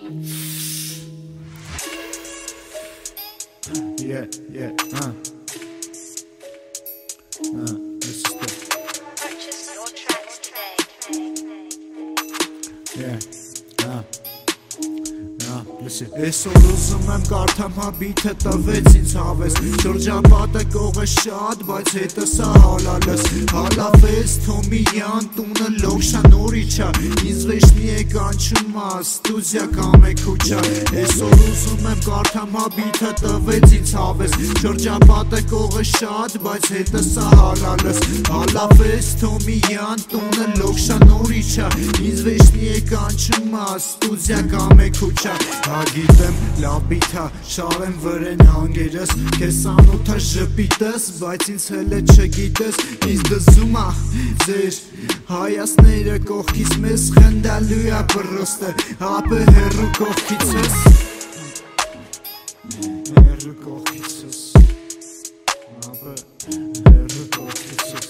Yeah, yeah, this is the, Purchase your tracks today. yeah, listen. Այսօր ուզում եմ կարդամ հաբիթը տվեց ինձ հավես Շրջապատը կողը շատ, բայց հետս հալալս Հալավես Թոմիյան տունը լոքշա նորիչա Ինձ վեշնի է կանչում ստուդիա կամ է քուչա Այսօր ուզում եմ կարդամ հաբիթը տվեց ինձ հավես Շրջապատը կողը շատ, բայց հետս հալալս Հալավես Թոմիյան տունը լոքշա նորիչա Ինձ վեշնի է կանչում ստուդիա կամ է քուչա Գիտեմ լավ բիթա, շարեմ վրեն հանգերս Կես անոթա ժպիտս, բայց ինձ հելը չգիտես Ինձ դզում ա ձեր հայասները կողքից մեզ խնդալու ա պրոստը Ապը հերու կողքից ես Հերու կողքից ես Ապը հերու կողքից ես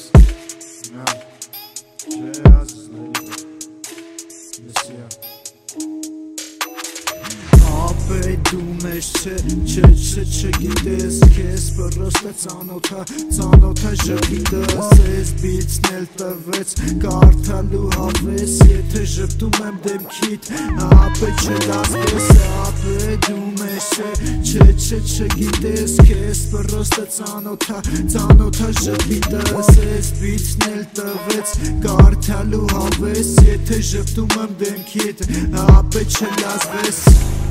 Դու մեզ չգիտես Կես պրոստը ծանոթա ժպիտս Ես բիցնել տվեց կարդալու հավես Եթե ժպտում եմ դեմքիդ ապե չլազվես Ապե դու մեզ չգիտես Կես պրոստը ծանոթա ժպիտս Ես բիցնել տվեց կարդալու հավես Եթե ժպտում եմ դեմքիդ ապե չլազվես